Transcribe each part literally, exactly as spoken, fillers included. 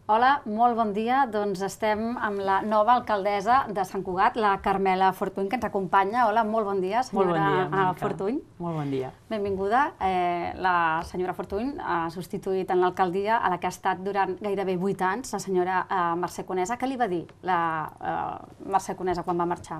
Hola, molt bon dia. Doncs estem amb la nova alcaldessa de Sant Cugat, la Carmela Fortuny, que ens acompanya. Hola, molt bon dia, senyora Molt bon dia, Mònica. Fortuny. Molt bon dia. Benvinguda. Eh, la senyora Fortuny ha substituït en l'alcaldia a la que ha estat durant gairebé vuit anys, la senyora eh, Mercè Conesa. Què li va dir la eh, Mercè Conesa quan va marxar?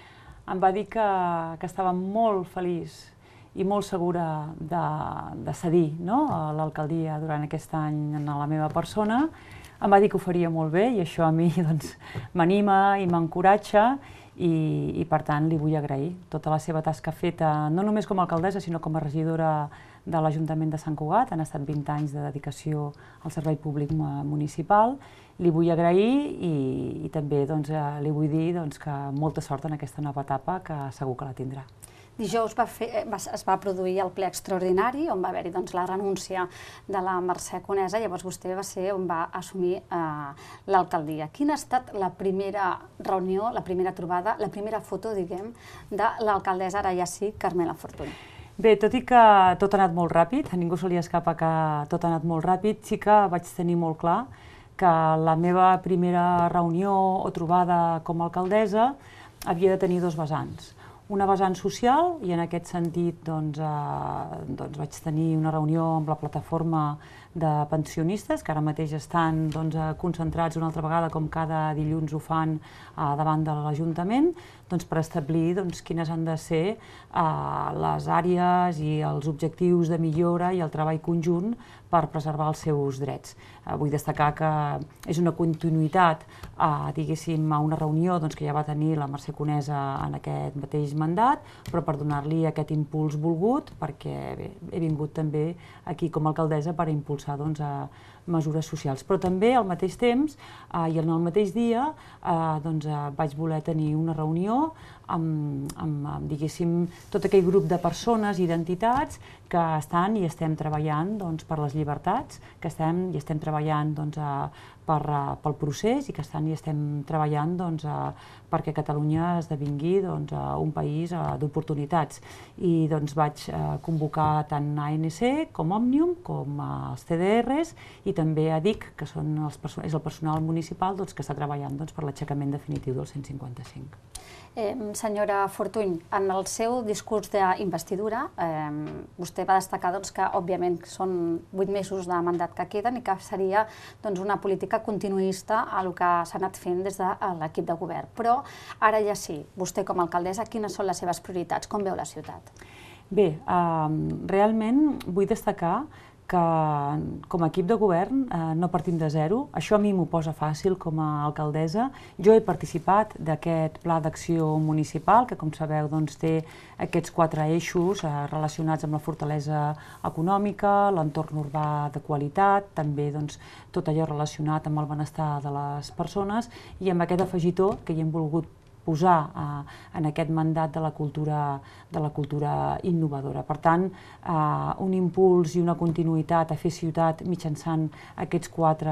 Em va dir que, que estava molt feliç i molt segura de, de cedir, no?, a l'alcaldia durant aquest any a la meva persona. Em va dir que ho faria molt bé i això a mi doncs, m'anima i m'encoratja i, i per tant li vull agrair tota la seva tasca feta, no només com a alcaldessa sinó com a regidora de l'Ajuntament de Sant Cugat. Han estat vint anys de dedicació al servei públic municipal. Li vull agrair i, i també doncs, li vull dir doncs, que molta sort en aquesta nova etapa, que segur que la tindrà. Dijous va fer, va, es va produir el ple extraordinari on va haver-hi doncs, la renúncia de la Mercè Conesa, llavors vostè va ser on va assumir eh, l'alcaldia. Quina ha estat la primera reunió, la primera trobada, la primera foto, diguem, de l'alcaldessa, ara ja sí, Carmela Fortuny? Bé, tot i que tot ha anat molt ràpid, a ningú se li escapa que tot ha anat molt ràpid, sí que vaig tenir molt clar que la meva primera reunió o trobada com a alcaldessa havia de tenir dos vessants. Una vessant social, i en aquest sentit doncs, eh, doncs vaig tenir una reunió amb la plataforma de pensionistes, que ara mateix estan doncs, concentrats una altra vegada, com cada dilluns ho fan eh, davant de l'Ajuntament, doncs, per establir doncs, quines han de ser eh, les àrees i els objectius de millora i el treball conjunt per preservar els seus drets. Eh, vull destacar que és una continuïtat eh, diguéssim, a una reunió doncs, que ja va tenir la Mercè Conesa en aquest mateix mandat, però per donar-li aquest impuls volgut, perquè bé, he vingut també aquí com a alcaldessa per impulsar doncs, a mesures socials. Però també al mateix temps eh, i en el mateix dia eh, doncs, eh, vaig voler tenir una reunió amb, amb, amb diguéssim, tot aquell grup de persones i d'entitats que estan i estem treballant doncs, per les llibertats, que estem i estem treballant doncs, a, per, a, pel procés i que estan i estem treballant doncs, a, perquè Catalunya esdevingui doncs, a un país d'oportunitats. I doncs, vaig a, convocar tant A N C com Òmnium, com a, els T D Rs i també a D I C, que són els, és el personal municipal doncs, que està treballant doncs, per l'aixecament definitiu del cent cinquanta-cinc. Eh, senyora Fortuny, en el seu discurs d'investidura, eh, vostè va destacar doncs, que, òbviament, són vuit mesos de mandat que queden i que seria doncs, una política continuista a el que s'ha anat fent des de l'equip de govern. Però ara ja sí, vostè com a alcaldessa, quines són les seves prioritats? Com veu la ciutat? Bé, eh, realment vull destacar que com a equip de govern eh, no partim de zero. Això a mi m'ho posa fàcil com a alcaldessa. Jo he participat d'aquest pla d'acció municipal, que com sabeu doncs, té aquests quatre eixos eh, relacionats amb la fortalesa econòmica, l'entorn urbà de qualitat, també doncs, tot allò relacionat amb el benestar de les persones i amb aquest afegitó que hi hem volgut posar eh, en aquest mandat de la cultura, de la cultura innovadora. Per tant, eh, un impuls i una continuïtat a fer ciutat mitjançant aquests quatre,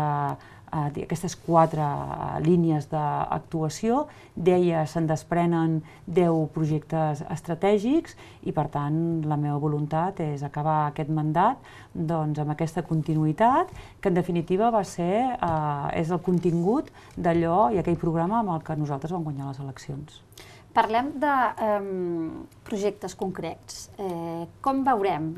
eh, aquestes quatre línies d'actuació. D'elles se'n desprenen deu projectes estratègics i, per tant, la meva voluntat és acabar aquest mandat doncs, amb aquesta continuïtat, que en definitiva va ser, eh, és el contingut d'allò i aquell programa amb el que nosaltres vam guanyar les eleccions. Parlem de eh, projectes concrets. Eh, com veurem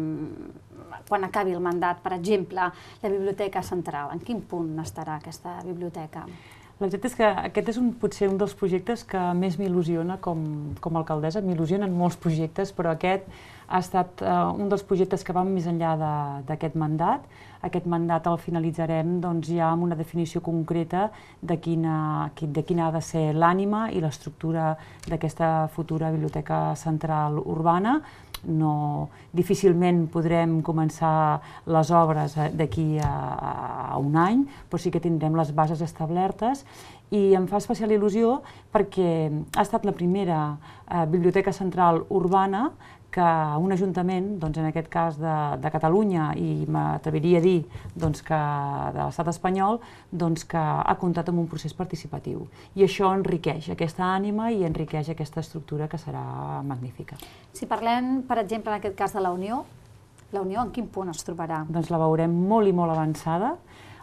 quan acabi el mandat, per exemple, la Biblioteca Central? En quin punt estarà aquesta biblioteca? La veritat és que aquest és un, potser un dels projectes que més m'il·lusiona com, com a alcaldessa. M'il·lusionen molts projectes, però aquest ha estat uh, un dels projectes que van més enllà d'aquest mandat. Aquest mandat el finalitzarem doncs, ja amb una definició concreta de quina, de quina ha de ser l'ànima i l'estructura d'aquesta futura Biblioteca Central Urbana. No, difícilment podrem començar les obres d'aquí a, a un any, però sí que tindrem les bases establertes i em fa especial il·lusió perquè ha estat la primera eh, biblioteca central urbana que un ajuntament, doncs en aquest cas de, de Catalunya, i m'atreviria a dir doncs, que de l'estat espanyol, doncs, que ha comptat amb un procés participatiu. I això enriqueix aquesta ànima i enriqueix aquesta estructura que serà magnífica. Si parlem, per exemple, en aquest cas de la Unió, la Unió en quin punt es trobarà? Doncs la veurem molt i molt avançada.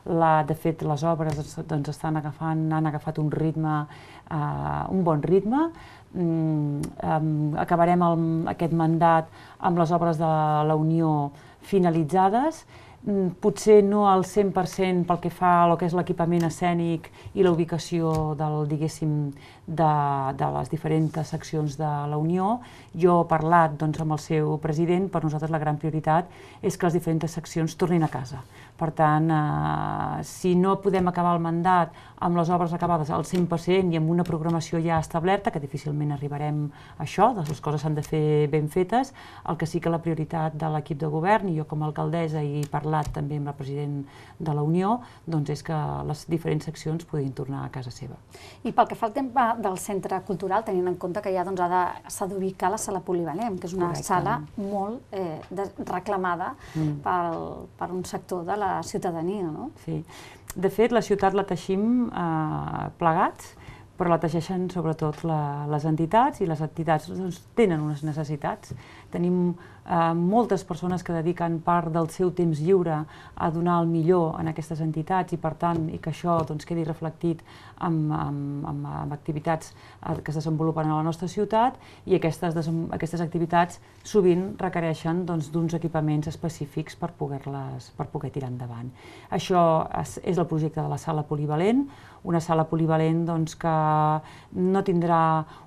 La, de fet, les obres doncs, estan agafant, han agafat un ritme, eh, un bon ritme. Mm, um, acabarem el, aquest mandat amb les obres de la Unió finalitzades. Potser no al cent per cent pel que fa a lo que és l'equipament escènic i la ubicació del, diguéssim, de, de les diferents seccions de la Unió. Jo he parlat doncs, amb el seu president, per nosaltres la gran prioritat és que les diferents seccions tornin a casa. Per tant, eh, si no podem acabar el mandat amb les obres acabades al cent per cent i amb una programació ja establerta, que difícilment arribarem a això, les coses s'han de fer ben fetes, el que sí que la prioritat de l'equip de govern, i jo com a alcaldessa i he parlat també amb el president de la Unió, doncs és que les diferents seccions puguin tornar a casa seva. I pel que fa al tema del centre cultural, tenint en compte que ja doncs, s'ha d'ubicar la sala polivalent, que és una Correcte. sala molt eh, de, reclamada mm. pel, per un sector de la ciutadania, no? Sí. De fet, la ciutat la teixim eh, plegats, però la teixeixen sobretot la, les entitats, i les entitats doncs, tenen unes necessitats. Tenim eh, moltes persones que dediquen part del seu temps lliure a donar el millor en aquestes entitats, i per tant, i que això doncs, quedi reflectit amb, amb, amb, amb activitats que es desenvolupen a la nostra ciutat, i aquestes, aquestes activitats sovint requereixen doncs, d'uns equipaments específics per poder-les, per poder tirar endavant. Això és, és el projecte de la sala polivalent, una sala polivalent doncs, que no tindrà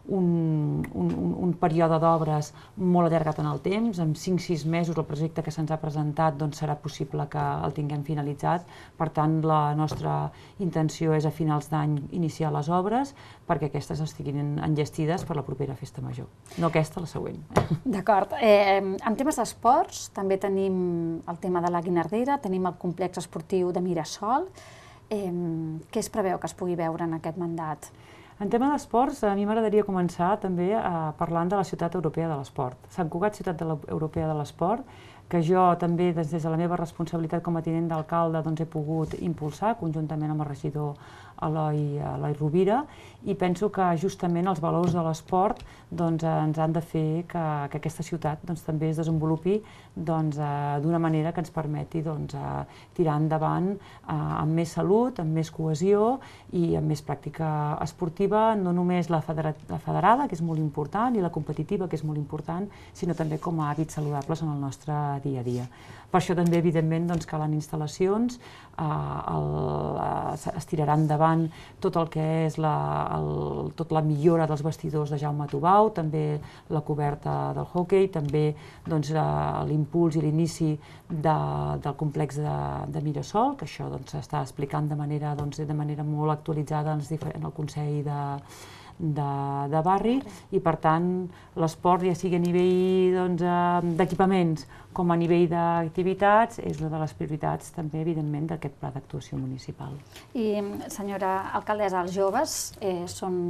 un, un, un període d'obres molt allargat en el temps. En cinc sis mesos el projecte que se'ns ha presentat doncs, serà possible que el tinguem finalitzat. Per tant, la nostra intenció és a finals d'any iniciar les obres perquè aquestes estiguin enllestides per la propera festa major. No aquesta, la següent. D'acord. Eh, en temes d'esports també tenim el tema de la Guinardera, tenim el complex esportiu de Mirasol. Eh, què es preveu que es pugui veure en aquest mandat? En tema d'esports, a mi m'agradaria començar també eh, parlant de la Ciutat Europea de l'Esport. Sant Cugat, Ciutat de Europea de l'Esport, que jo també des de la meva responsabilitat com a tinent d'alcalde doncs, he pogut impulsar conjuntament amb el regidor Eloi, Eloi Rovira, i penso que justament els valors de l'esport doncs, ens han de fer que, que aquesta ciutat doncs, també es desenvolupi doncs, eh, d'una manera que ens permeti doncs, eh, tirar endavant eh, amb més salut, amb més cohesió i amb més pràctica esportiva, no només la, federa la federada, que és molt important, i la competitiva, que és molt important, sinó també com a hàbits saludables en el nostre dia a dia. Per això també, evidentment, doncs, calen instal·lacions, eh, el, eh, es tirarà endavant tot el que és la, el, tot la millora dels vestidors de Jaume Tubau, també la coberta del hoquei, també doncs, l'impuls i l'inici de, del complex de, de Mirasol, que això s'està doncs, explicant de manera, doncs, de manera molt actualitzada en, en el Consell de de, de barri, i per tant l'esport, ja sigui a nivell doncs, d'equipaments com a nivell d'activitats, és una de les prioritats també, evidentment, d'aquest pla d'actuació municipal. I, senyora alcaldessa, els joves eh, són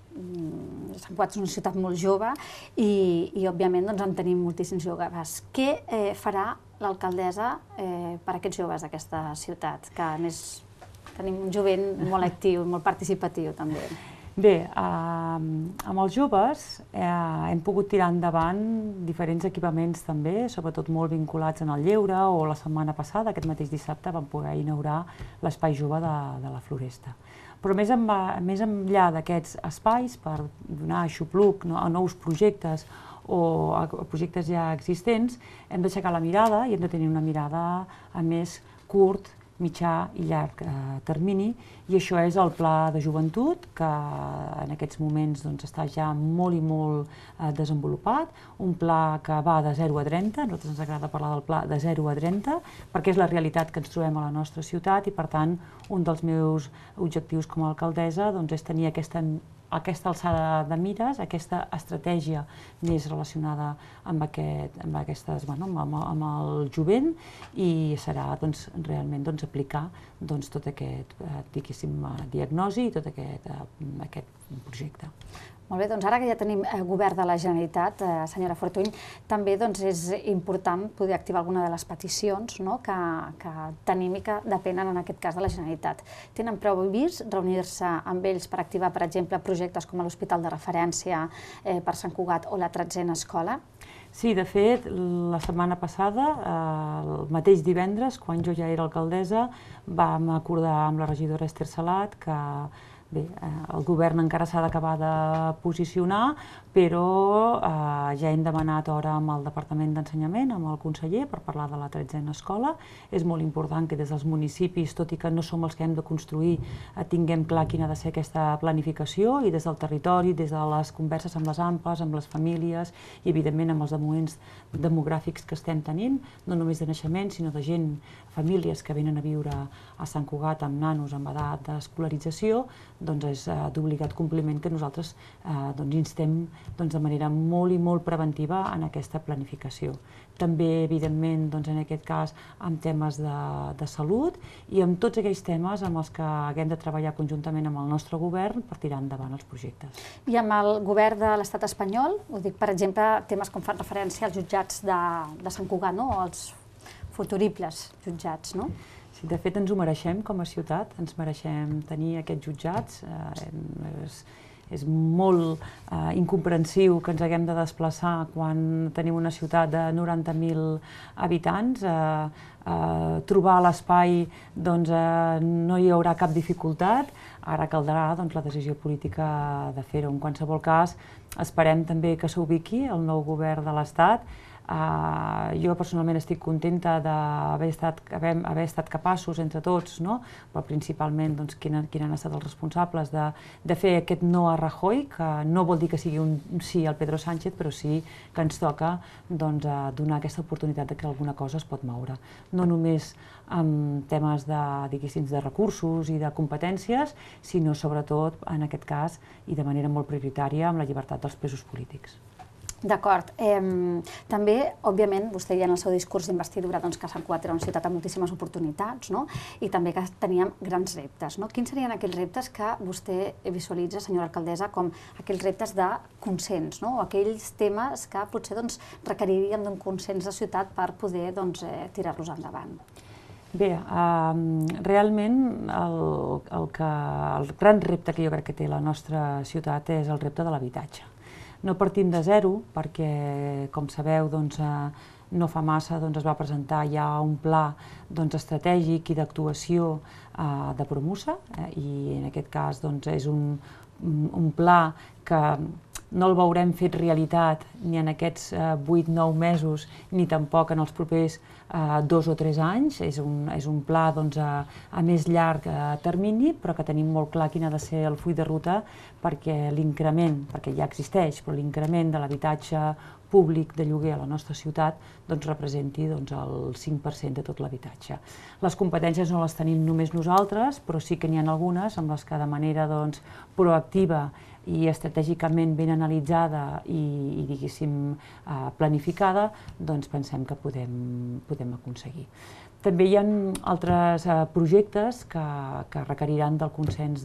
Sant Cugat és una ciutat molt jove i, i òbviament, doncs, en tenim moltíssims joves. Què eh, farà l'alcaldessa eh, per a aquests joves d'aquesta ciutat? Que, a més, tenim un jovent molt actiu, molt participatiu, també. Bé, eh, amb els joves eh, hem pogut tirar endavant diferents equipaments també, sobretot molt vinculats en el lleure, o la setmana passada, aquest mateix dissabte, vam poder inaugurar l'espai jove de, de la Floresta. Però més, amb, més enllà d'aquests espais, per donar aixopluc no, a nous projectes o a projectes ja existents, hem d'aixecar la mirada i hem de tenir una mirada a més curt, mitjà i llarg eh, termini, i això és el Pla de Joventut, que en aquests moments doncs, està ja molt i molt eh, desenvolupat, un pla que va de zero a trenta, a nosaltres ens agrada parlar del pla de zero a trenta, perquè és la realitat que ens trobem a la nostra ciutat, i per tant un dels meus objectius com a alcaldessa doncs, és tenir aquesta aquesta alçada de mires, aquesta estratègia més relacionada amb, aquest, amb, aquestes, bueno, amb, amb el jovent, i serà doncs, realment doncs, aplicar doncs, tot aquest eh, diagnosi i tot aquest, eh, aquest projecte. Molt bé, doncs ara que ja tenim eh, govern de la Generalitat, eh, senyora Fortuny, també doncs, és important poder activar alguna de les peticions no, que, que tenim i que depenen en aquest cas de la Generalitat. Tenen previst reunir-se amb ells per activar, per exemple, projectes com l'Hospital de Referència eh, per Sant Cugat o la tretzena escola? Sí, de fet, la setmana passada, el mateix divendres, quan jo ja era alcaldessa, vam acordar amb la regidora Esther Salat que bé, el govern encara s'ha d'acabar de posicionar, però eh, ja hem demanat hora amb el Departament d'Ensenyament, amb el conseller, per parlar de la tretzena escola. És molt important que des dels municipis, tot i que no som els que hem de construir, eh, tinguem clar quina ha de ser aquesta planificació, i des del territori, des de les converses amb les A M P Es, amb les famílies i evidentment amb els moments demogràfics que estem tenint, no només de naixement, sinó de gent, famílies que venen a viure a Sant Cugat amb nanos amb edat d'escolarització, doncs és eh, d'obligat compliment que nosaltres eh, doncs instem doncs de manera molt i molt preventiva en aquesta planificació. També, evidentment, doncs en aquest cas, amb temes de, de salut i amb tots aquells temes amb els que haguem de treballar conjuntament amb el nostre govern per tirar endavant els projectes. I amb el govern de l'estat espanyol, ho dic, per exemple, temes com fan referència als jutjats de, de Sant Cugat, no? Els futuribles jutjats, no? Sí, de fet, ens ho mereixem com a ciutat, ens mereixem tenir aquests jutjats. Eh, és, és molt eh, incomprensiu que ens haguem de desplaçar quan tenim una ciutat de noranta mil habitants. Eh, eh, trobar l'espai, doncs, eh, no hi haurà cap dificultat. Ara caldrà doncs, la decisió política de fer-ho. En qualsevol cas, esperem també que s'ubiqui el nou govern de l'Estat. Uh, jo personalment estic contenta d'haver estat, haver, haver estat capaços entre tots, no? Però principalment doncs, quin, quin han estat els responsables de, de fer aquest no a Rajoy, que no vol dir que sigui un sí al Pedro Sánchez, però sí que ens toca doncs, uh, donar aquesta oportunitat de que alguna cosa es pot moure. No només amb temes de, diguéssim, de recursos i de competències, sinó sobretot, en aquest cas, i de manera molt prioritària, amb la llibertat dels presos polítics. D'acord. Eh, també, òbviament, vostè ja en el seu discurs d'investidura doncs, que Sant Cugat era una ciutat amb moltíssimes oportunitats, no? I també que teníem grans reptes, no? Quins serien aquells reptes que vostè visualitza, senyora alcaldessa, com aquells reptes de consens, no? O aquells temes que potser doncs, requeririen d'un consens de ciutat per poder doncs, eh, tirar-los endavant? Bé, um, realment el, el, que, el gran repte que jo crec que té la nostra ciutat és el repte de l'habitatge. No partim de zero perquè, com sabeu, doncs, eh, no fa massa doncs, es va presentar ja un pla doncs, estratègic i d'actuació eh, de Promusa, eh, i en aquest cas doncs, és un, un pla que no el veurem fet realitat ni en aquests vuit nou mesos ni tampoc en els propers eh, dos o tres anys. És un, és un pla doncs, a, a més llarg eh, termini, però que tenim molt clar quin ha de ser el full de ruta perquè l'increment, perquè ja existeix, però l'increment de l'habitatge públic de lloguer a la nostra ciutat doncs, representi doncs, el cinc per cent de tot l'habitatge. Les competències no les tenim només nosaltres, però sí que n'hi ha algunes amb les que de manera doncs, proactiva i estratègicament ben analitzada i, i diguéssim, eh, planificada, doncs pensem que podem, podem aconseguir. També hi ha altres eh, projectes que, que requeriran del consens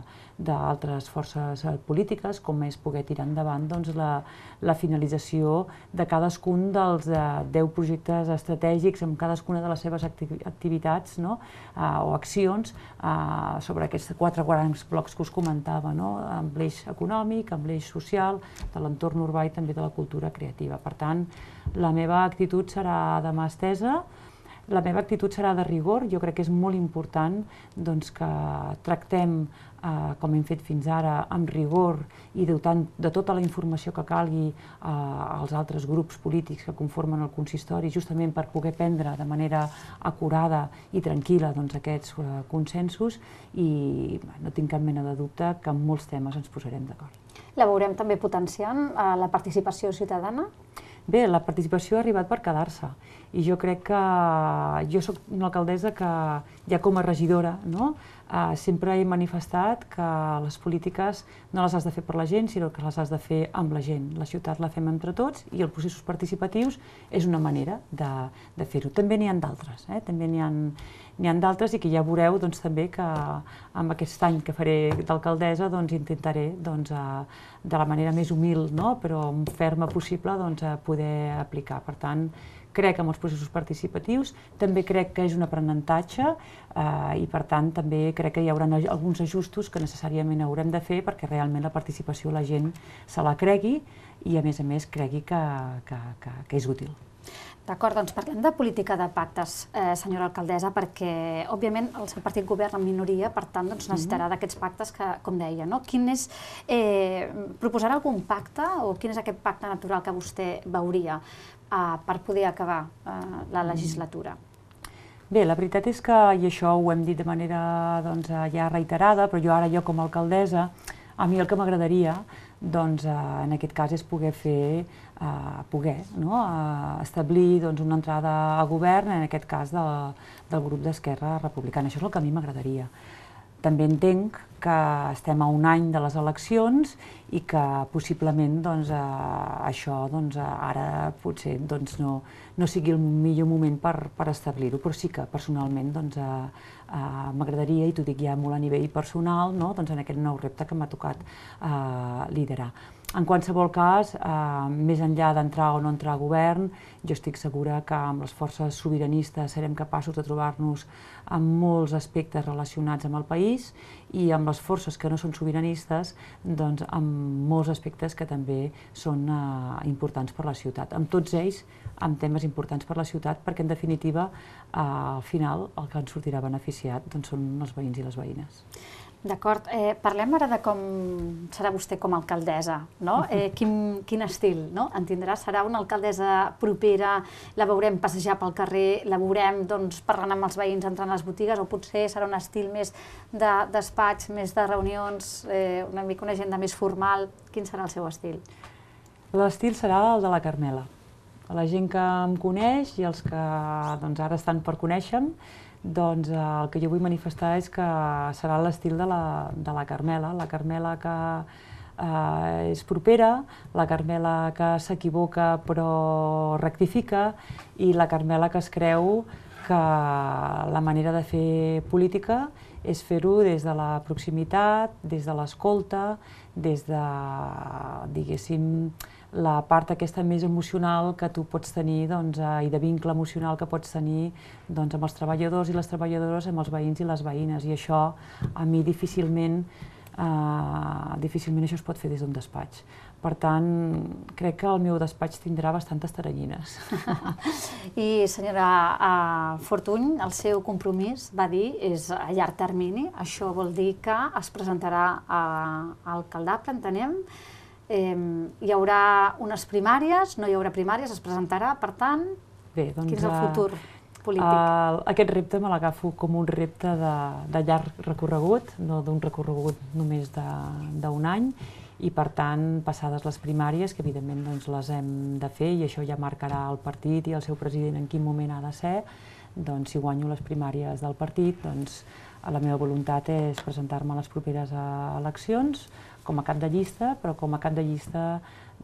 d'altres forces eh, polítiques, com és poder tirar endavant doncs, la, la finalització de cadascun dels eh, deu projectes estratègics amb cadascuna de les seves acti activitats no? eh, o accions eh, sobre aquests quatre grans blocs que us comentava, no? Amb l'eix econòmic, amb l'eix social, de l'entorn urbà i també de la cultura creativa. Per tant, la meva actitud serà de mà estesa. La meva actitud serà de rigor. Jo crec que és molt important doncs, que tractem, eh, com hem fet fins ara, amb rigor i dotant de tota la informació que calgui eh, als altres grups polítics que conformen el consistori, justament per poder prendre de manera acurada i tranquil·la doncs, aquests eh, consensos, i bé, no tinc cap mena de dubte que en molts temes ens posarem d'acord. La veurem també potenciant eh, la participació ciutadana? Bé, la participació ha arribat per quedar-se i jo crec que jo soc una alcaldessa que ja com a regidora no, eh, sempre he manifestat que les polítiques no les has de fer per la gent, sinó que les has de fer amb la gent. La ciutat la fem entre tots i els processos participatius és una manera de, de fer-ho. També n'hi ha d'altres, eh? també n'hi ha, n'hi ha d'altres i que ja veureu doncs, també que amb aquest any que faré d'alcaldessa doncs, intentaré doncs, a, de la manera més humil, no? però ferma possible doncs, a poder aplicar. Per tant, crec en els processos participatius, també crec que és un aprenentatge eh, i per tant també crec que hi haurà alguns ajustos que necessàriament haurem de fer perquè realment la participació la gent se la cregui i a més a més cregui que, que, que, que és útil. D'acord, doncs parlem de política de pactes, eh, senyora alcaldessa, perquè, òbviament, el seu partit governa en minoria, per tant, doncs, necessitarà d'aquests pactes que, com deia, no? Quin és, eh, proposarà algun pacte o quin és aquest pacte natural que vostè veuria eh, per poder acabar eh, la legislatura? Bé, la veritat és que, i això ho hem dit de manera doncs, ja reiterada, però jo ara, jo com a alcaldessa, a mi el que m'agradaria, doncs, eh, en aquest cas, és poder fer, eh, poder no? eh, establir doncs, una entrada a govern, en aquest cas de, del grup d'Esquerra Republicana. Això és el que a mi m'agradaria. També entenc que estem a un any de les eleccions i que possiblement doncs, eh, això doncs, ara potser doncs, no, no sigui el millor moment per, per establir-ho, però sí que personalment doncs, eh, Uh, m'agradaria, i t'ho dic ja molt a nivell personal, no? doncs en aquest nou repte que m'ha tocat uh, liderar. En qualsevol cas, uh, més enllà d'entrar o no entrar a govern, jo estic segura que amb les forces sobiranistes serem capaços de trobar-nos amb molts aspectes relacionats amb el país i amb les forces que no són sobiranistes, doncs amb molts aspectes que també són uh, importants per la ciutat. Amb tots ells, amb temes importants per la ciutat, perquè en definitiva, uh, al final, el que ens sortirà beneficiat doncs, són els veïns i les veïnes. D'acord. Eh, parlem ara de com serà vostè com a alcaldessa, no? Eh, quin, quin estil, no? En tindrà? Serà una alcaldessa propera, la veurem passejar pel carrer, la veurem doncs, parlant amb els veïns, entrant a les botigues, o potser serà un estil més de despatx, més de reunions, eh, una mica una agenda més formal. Quin serà el seu estil? L'estil serà el de la Carmela. La gent que em coneix i els que doncs, ara estan per conèixer-me, doncs eh, el que jo vull manifestar és que serà l'estil de, la, de la Carmela, la Carmela que eh, és propera, la Carmela que s'equivoca però rectifica i la Carmela que es creu que la manera de fer política és fer-ho des de la proximitat, des de l'escolta, des de, diguéssim, la part aquesta més emocional que tu pots tenir doncs, i de vincle emocional que pots tenir doncs, amb els treballadors i les treballadores, amb els veïns i les veïnes. I això a mi difícilment, eh, difícilment això es pot fer des d'un despatx. Per tant, crec que el meu despatx tindrà bastantes taranyines. I senyora uh, Fortuny, el seu compromís, va dir, és a llarg termini. Això vol dir que es presentarà a, a Alcaldable, entenem. Eh, hi haurà unes primàries, no hi haurà primàries, es presentarà, per tant, Bé, doncs, quin és el futur polític? Uh, aquest repte me l'agafo com un repte de, de llarg recorregut, no d'un recorregut només d'un any, i per tant, passades les primàries, que evidentment doncs, les hem de fer, i això ja marcarà el partit i el seu president en quin moment ha de ser, doncs si guanyo les primàries del partit, doncs la meva voluntat és presentar-me a les properes eleccions, com a cap de llista, però com a cap de llista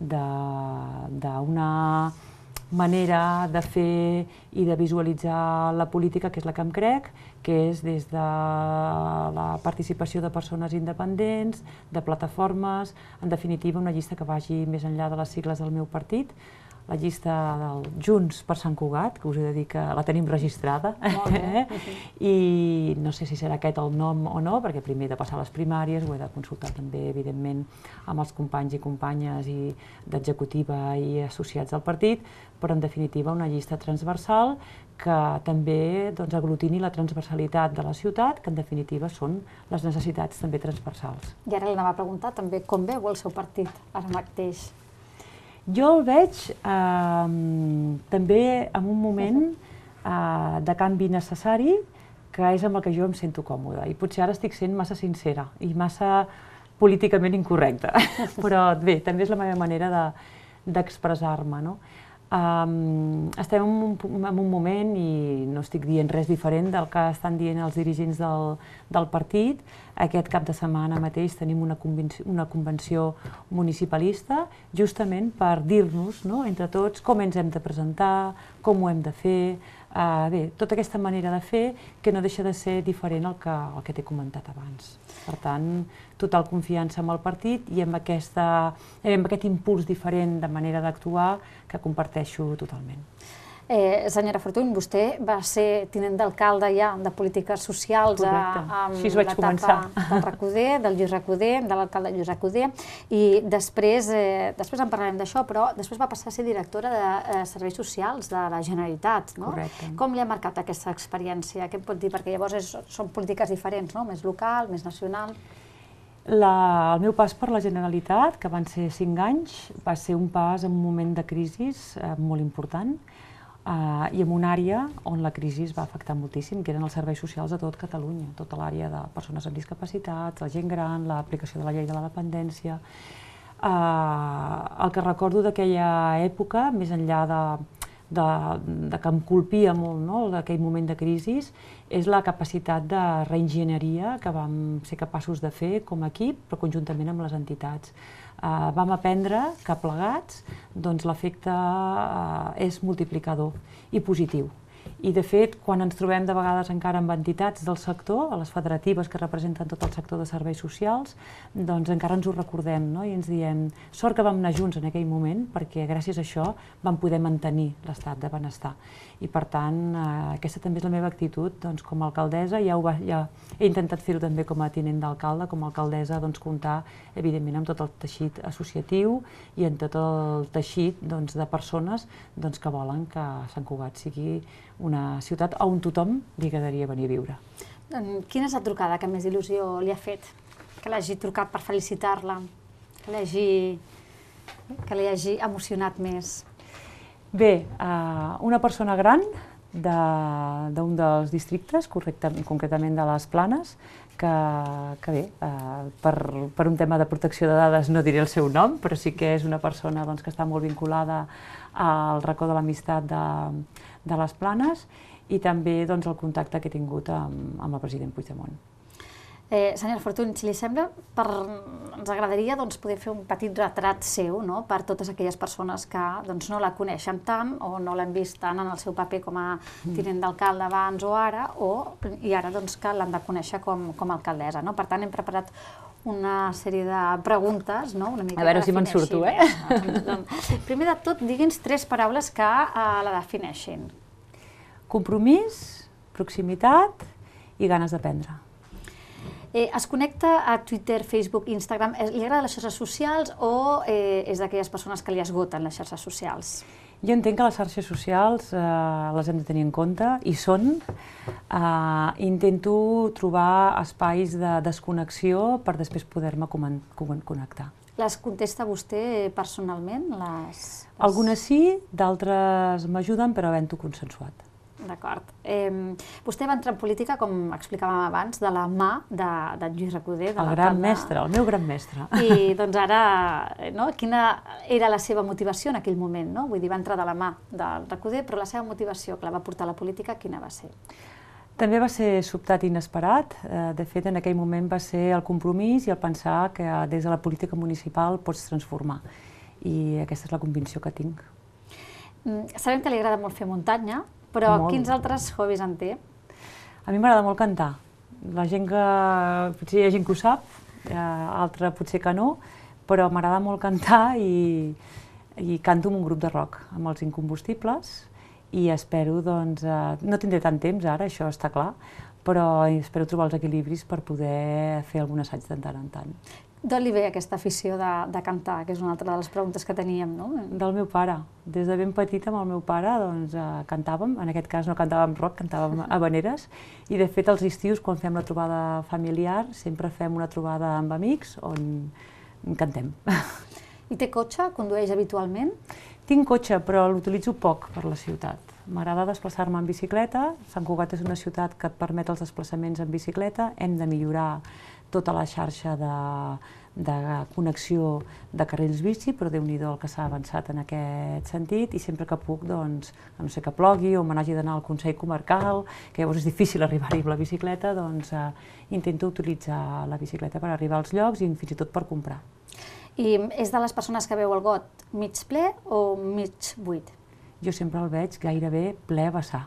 d'una manera de fer i de visualitzar la política, que és la que em crec, que és des de la participació de persones independents, de plataformes, en definitiva una llista que vagi més enllà de les sigles del meu partit, la llista del Junts per Sant Cugat, que us he de dir que la tenim registrada, eh? I no sé si serà aquest el nom o no, perquè primer he de passar les primàries, ho he de consultar també, evidentment, amb els companys i companyes i d'executiva i associats del partit, però en definitiva una llista transversal que també doncs, aglutini la transversalitat de la ciutat, que en definitiva són les necessitats també transversals. I ara l'anava a preguntar també com veu el seu partit ara mateix. Jo el veig eh, també en un moment eh, de canvi necessari, que és amb el que jo em sento còmoda. I potser ara estic sent massa sincera i massa políticament incorrecta. Però bé, també és la meva manera d'expressar-me, no? Um, estem en un, en un moment, i no estic dient res diferent del que estan dient els dirigents del, del partit. Aquest cap de setmana mateix tenim una convenció, una convenció municipalista justament per dir-nos, no, entre tots com ens hem de presentar, com ho hem de fer, uh, bé, tota aquesta manera de fer que no deixa de ser diferent al que, al que t'he comentat abans. Per tant, total confiança amb el partit i amb, aquesta, amb aquest impuls diferent de manera d'actuar que comparteixo totalment. Eh, senyora Fortuny, vostè va ser tinent d'alcalde ja de polítiques socials amb l'etapa del Recoder, del Lluís Recoder, de l'alcalde Lluís Recoder, i després, eh, després en parlarem d'això, però després va passar a ser directora de eh, Serveis Socials de la Generalitat, no? Correcte. Com li ha marcat aquesta experiència? Què em pot dir? Perquè llavors és, són polítiques diferents, no? Més local, més nacional. La, el meu pas per la Generalitat, que van ser cinc anys, va ser un pas en un moment de crisi eh, molt important, Uh, i en una àrea on la crisi va afectar moltíssim, que eren els serveis socials de tot Catalunya, tota l'àrea de persones amb discapacitats, la gent gran, l'aplicació de la llei de la dependència. Uh, el que recordo d'aquella època, més enllà de, de, de que em colpia molt, no, d'aquell moment de crisi, és la capacitat de reenginyeria que vam ser capaços de fer com a equip, però conjuntament amb les entitats. Uh, vam aprendre que plegats doncs, l'efecte uh, és multiplicador i positiu. I de fet, quan ens trobem de vegades encara amb entitats del sector, a les federatives que representen tot el sector de serveis socials, doncs encara ens ho recordem, no? I ens diem, sort que vam anar junts en aquell moment, perquè gràcies a això vam poder mantenir l'estat de benestar. I per tant, eh, aquesta també és la meva actitud, doncs, com a alcaldessa, ja, ho va, ja he intentat fer-ho també com a tinent d'alcalde, com a alcaldessa, doncs, comptar, evidentment, amb tot el teixit associatiu i en tot el teixit doncs, de persones doncs, que volen que Sant Cugat sigui una ciutat on tothom li agradaria venir a viure. Quina és la trucada que més il·lusió li ha fet? Que l'hagi trucat per felicitar-la? Que l'hagi que li hagi emocionat més? Bé, uh, una persona gran d'un de, dels districtes, concretament de les Planes, que, que bé, uh, per, per un tema de protecció de dades no diré el seu nom, però sí que és una persona doncs, que està molt vinculada al racó de l'amistat de, de les Planes i també doncs, el contacte que he tingut amb, amb el president Puigdemont. Eh, senyora Fortuny, si li sembla, per, ens agradaria doncs, poder fer un petit retrat seu, no?, per totes aquelles persones que doncs, no la coneixen tant o no l'han vist tant en el seu paper com a tinent d'alcalde abans o ara, o, i ara doncs, que l'han de conèixer com, com a alcaldessa. No? Per tant, hem preparat una sèrie de preguntes, no? Una mica a veure si me'n surto, eh? Doncs, primer de tot, digui'ns tres paraules que eh, la defineixin. Compromís, proximitat i ganes d'aprendre. Eh, es connecta a Twitter, Facebook, Instagram? Li agraden les xarxes socials o eh, és d'aquelles persones que li esgoten les xarxes socials? Jo entenc que les xarxes socials eh, les hem de tenir en compte, i són. Eh, intento trobar espais de desconnexió per després poder-me connectar. Les contesta vostè personalment? Les, les... Algunes sí, d'altres m'ajuden, però havent-ho consensuat. D'acord. Eh, vostè va entrar en política, com explicàvem abans, de la mà de, de Lluís Recoder. El gran mestre, el meu gran mestre. I doncs ara, no? Quina era la seva motivació en aquell moment? No? Vull dir, va entrar de la mà del Recoder, però la seva motivació que la va portar a la política, quina va ser? També va ser sobtat i inesperat. De fet, en aquell moment va ser el compromís i el pensar que des de la política municipal pots transformar. I aquesta és la convicció que tinc. Sabem que li agrada molt fer muntanya, però molt. Quins altres hobbies en té? A mi m'agrada molt cantar. La gent que... Potser hi ha gent que ho sap, altra potser que no, però m'agrada molt cantar i, i canto amb un grup de rock, amb els Incombustibles, i espero, doncs... No tindré tant temps ara, això està clar, però espero trobar els equilibris per poder fer algun assaig de tant en tant. D'on li ve aquesta afició de, de cantar, que és una altra de les preguntes que teníem, no? Del meu pare. Des de ben petita amb el meu pare doncs, eh, cantàvem, en aquest cas no cantàvem rock, cantàvem habaneres, i de fet els estius, quan fem la trobada familiar, sempre fem una trobada amb amics on cantem. I té cotxe? Condueix habitualment? Tinc cotxe, però l'utilitzo poc per la ciutat. M'agrada desplaçar-me en bicicleta. Sant Cugat és una ciutat que et permet els desplaçaments en bicicleta. Hem de millorar tota la xarxa de, de connexió de carrils bici, però Déu-n'hi-do el que s'ha avançat en aquest sentit, i sempre que puc, doncs, a no ser que plogui o me n'hagi d'anar al Consell Comarcal, que llavors és difícil arribar-hi amb la bicicleta, doncs eh, intento utilitzar la bicicleta per arribar als llocs i fins i tot per comprar. I és de les persones que veu el got mig ple o mig buit? jo sempre el veig gairebé ple vessar.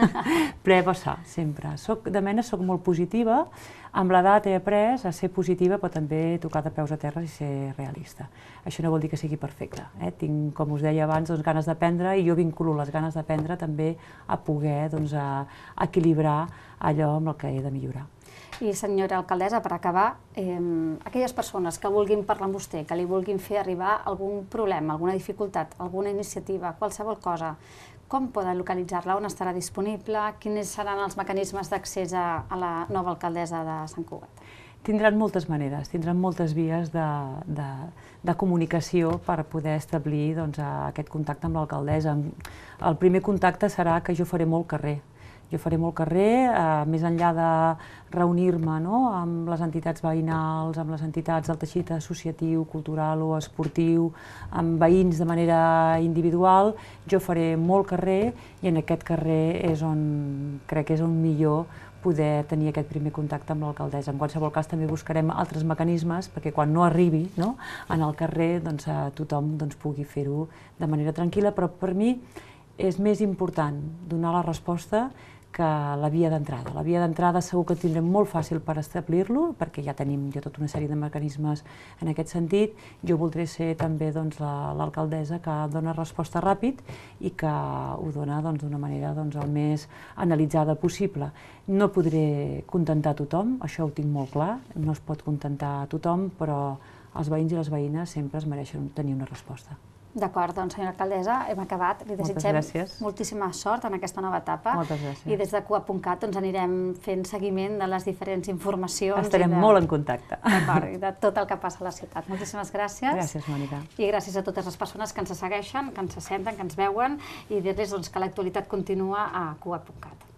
Ple vessar, sempre. Soc, de mena soc molt positiva, amb l'edat he après a ser positiva, però també tocar de peus a terra i ser realista. Això no vol dir que sigui perfecte. Eh? Tinc, com us deia abans, doncs, ganes d'aprendre, i jo vinculo les ganes d'aprendre també a poder doncs, a equilibrar allò amb el que he de millorar. I, senyora alcaldessa, per acabar, eh, aquelles persones que vulguin parlar amb vostè, que li vulguin fer arribar algun problema, alguna dificultat, alguna iniciativa, qualsevol cosa, com poden localitzar-la, on estarà disponible, quins seran els mecanismes d'accés a, a la nova alcaldessa de Sant Cugat? Tindran moltes maneres, tindran moltes vies de, de, de comunicació per poder establir doncs, aquest contacte amb l'alcaldessa. El primer contacte serà que jo faré molt carrer. Jo faré molt carrer, eh, més enllà de reunir-me, no?, amb les entitats veïnals, amb les entitats del teixit associatiu, cultural o esportiu, amb veïns de manera individual. Jo faré molt carrer i en aquest carrer és on crec que és on millor poder tenir aquest primer contacte amb l'alcaldessa. En qualsevol cas també buscarem altres mecanismes perquè quan no arribi, no?, en el carrer doncs, tothom doncs, pugui fer-ho de manera tranquil·la, però per mi és més important donar la resposta que la via d'entrada. La via d'entrada segur que tindrem molt fàcil per establir-lo, perquè ja tenim ja tota una sèrie de mecanismes en aquest sentit. Jo voldré ser també doncs, l'alcaldessa que dona resposta ràpid i que ho dona doncs, d'una manera doncs, el més analitzada possible. No podré contentar tothom, això ho tinc molt clar, no es pot contentar tothom, però els veïns i les veïnes sempre es mereixen tenir una resposta. D'acord, doncs, senyora alcaldessa, hem acabat. Li desitgem moltíssima sort en aquesta nova etapa. Moltes gràcies. I des de Cugat punt cat doncs, anirem fent seguiment de les diferents informacions. Estarem molt en contacte. D'acord, i de tot el que passa a la ciutat. Moltíssimes gràcies. Gràcies, Mònica. I gràcies a totes les persones que ens segueixen, que ens senten, que ens veuen, i dir-los doncs, que l'actualitat continua a Cugat punt cat.